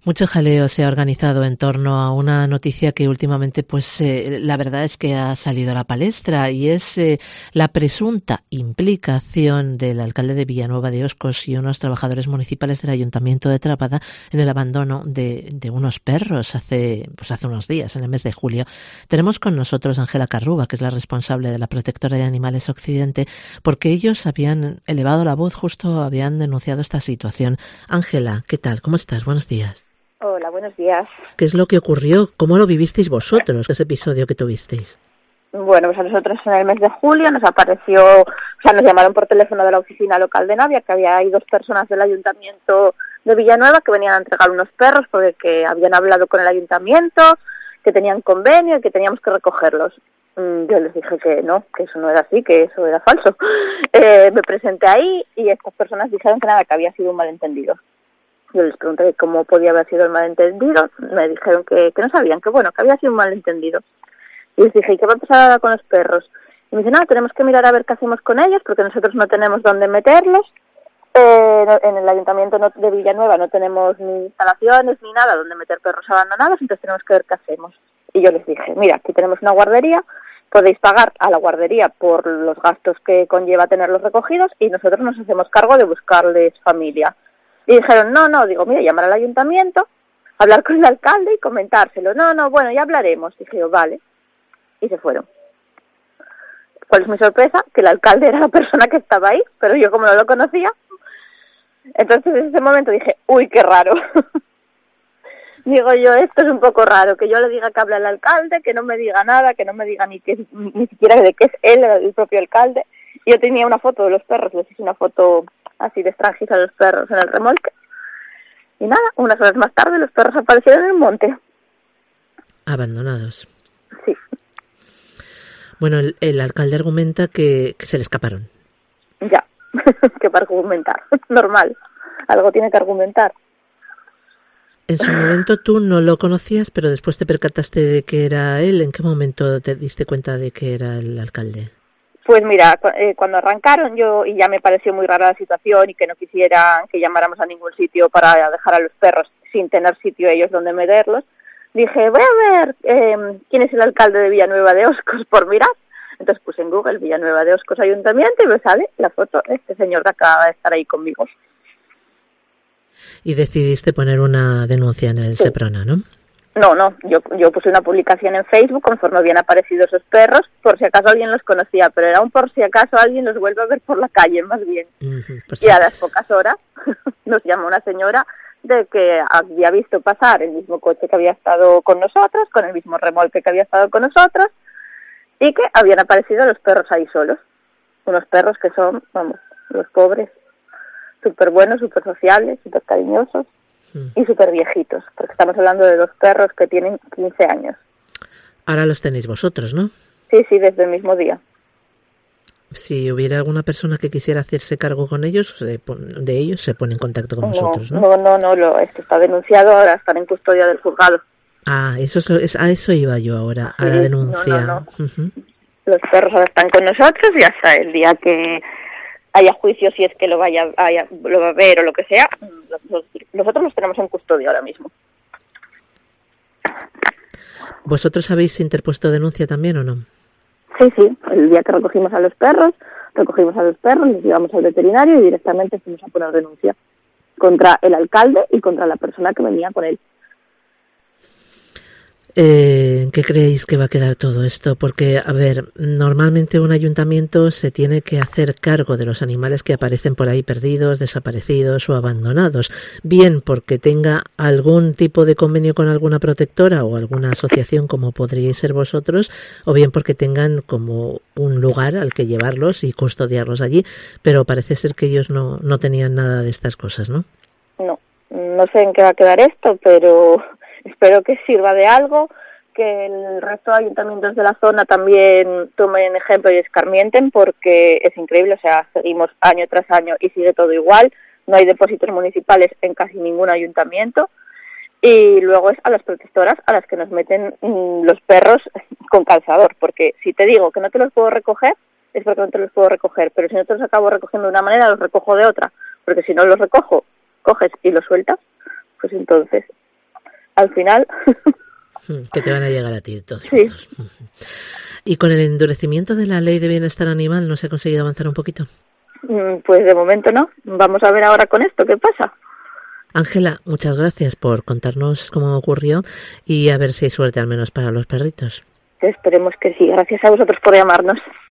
Mucho jaleo se ha organizado en torno a una noticia que últimamente, la verdad es que ha salido a la palestra y es la presunta implicación del alcalde de Villanueva de Oscos y unos trabajadores municipales del Ayuntamiento de Trápada en el abandono de unos perros hace unos días, en el mes de julio. Tenemos con nosotros a Ángela Carruba, que es la responsable de la Protectora de Animales Occidente, porque ellos habían elevado la voz, justo habían denunciado esta situación. Ángela, ¿qué tal? ¿Cómo estás? Buenos días. Hola, buenos días. ¿Qué es lo que ocurrió? ¿Cómo lo vivisteis vosotros, ese episodio que tuvisteis? Bueno, pues a nosotros en el mes de julio nos nos llamaron por teléfono de la oficina local de Navia, que había ahí 2 personas del ayuntamiento de Villanueva que venían a entregar unos perros porque habían hablado con el ayuntamiento, que tenían convenio y que teníamos que recogerlos. Yo les dije que no, que eso no era así, que eso era falso. Me presenté ahí y estas personas dijeron que nada, que había sido un malentendido. Yo les pregunté cómo podía haber sido el malentendido, me dijeron que no sabían, que había sido un malentendido. Y les dije, ¿y qué va a pasar ahora con los perros? Y me dicen, tenemos que mirar a ver qué hacemos con ellos, porque nosotros no tenemos dónde meterlos. En el ayuntamiento de Villanueva no tenemos ni instalaciones ni nada donde meter perros abandonados, entonces tenemos que ver qué hacemos. Y yo les dije, mira, aquí tenemos una guardería, podéis pagar a la guardería por los gastos que conlleva tenerlos recogidos y nosotros nos hacemos cargo de buscarles familia. Y dijeron, no, digo, mira, llamar al ayuntamiento, hablar con el alcalde y comentárselo. Bueno, ya hablaremos. Dije yo, vale. Y se fueron. ¿Cuál es mi sorpresa? Que el alcalde era la persona que estaba ahí, pero yo como no lo conocía. Entonces en ese momento dije, uy, qué raro. Digo yo, esto es un poco raro, que yo le diga que habla el alcalde, que no me diga nada, que no me diga ni siquiera de qué es él, el propio alcalde. Y yo tenía una foto de los perros, les hice una foto así de extranjista de los perros en el remolque. Y nada, unas horas más tarde los perros aparecieron en el monte. Abandonados. Sí. Bueno, el alcalde argumenta que se le escaparon. Ya, que para argumentar. Normal, algo tiene que argumentar. En su momento tú no lo conocías, pero después te percataste de que era él. ¿En qué momento te diste cuenta de que era el alcalde? Pues mira, cuando arrancaron y ya me pareció muy rara la situación y que no quisieran que llamáramos a ningún sitio para dejar a los perros sin tener sitio ellos donde meterlos, dije, voy a ver quién es el alcalde de Villanueva de Oscos por mirar. Entonces puse en Google Villanueva de Oscos Ayuntamiento y me sale la foto de este señor que acaba de estar ahí conmigo. Y decidiste poner una denuncia en el Seprona, ¿no? No, yo puse una publicación en Facebook conforme habían aparecido esos perros, por si acaso alguien los conocía, pero era un por si acaso alguien los vuelve a ver por la calle, más bien. Y a las pocas horas nos llamó una señora de que había visto pasar el mismo coche que había estado con nosotros, con el mismo remolque que había estado con nosotros, y que habían aparecido los perros ahí solos. Unos perros que son, los pobres, súper buenos, súper sociables, súper cariñosos. Y súper viejitos, porque estamos hablando de 2 perros que tienen 15 años. Ahora los tenéis vosotros, ¿no? Sí, desde el mismo día. Si hubiera alguna persona que quisiera hacerse cargo con ellos, de ellos, se pone en contacto con vosotros, ¿no? No, esto está denunciado, ahora están en custodia del juzgado. Ah, a eso iba yo ahora, a la denuncia. No. Uh-huh. Los perros ahora están con nosotros y hasta el día que haya juicio, si es que lo va a ver o lo que sea, nosotros los tenemos en custodia ahora mismo. ¿Vosotros habéis interpuesto denuncia también o no? Sí, el día que recogimos a los perros, les llevamos al veterinario y directamente fuimos a poner denuncia contra el alcalde y contra la persona que venía con él. ¿Qué creéis que va a quedar todo esto? Porque, a ver, normalmente un ayuntamiento se tiene que hacer cargo de los animales que aparecen por ahí perdidos, desaparecidos o abandonados, bien porque tenga algún tipo de convenio con alguna protectora o alguna asociación como podríais ser vosotros, o bien porque tengan como un lugar al que llevarlos y custodiarlos allí, pero parece ser que ellos no tenían nada de estas cosas, ¿no? No sé en qué va a quedar esto, pero espero que sirva de algo, que el resto de ayuntamientos de la zona también tomen ejemplo y escarmienten, porque es increíble, o sea, seguimos año tras año y sigue todo igual, no hay depósitos municipales en casi ningún ayuntamiento, y luego es a las protectoras a las que nos meten los perros con calzador, porque si te digo que no te los puedo recoger, es porque no te los puedo recoger, pero si no te los acabo recogiendo de una manera, los recojo de otra, porque si no los recojo, coges y los sueltas, pues entonces al final. Que te van a llegar a ti de todos Sí. modos. ¿Y con el endurecimiento de la ley de bienestar animal no se ha conseguido avanzar un poquito? Pues de momento no. Vamos a ver ahora con esto qué pasa. Ángela, muchas gracias por contarnos cómo ocurrió y a ver si hay suerte al menos para los perritos. Esperemos que sí. Gracias a vosotros por llamarnos.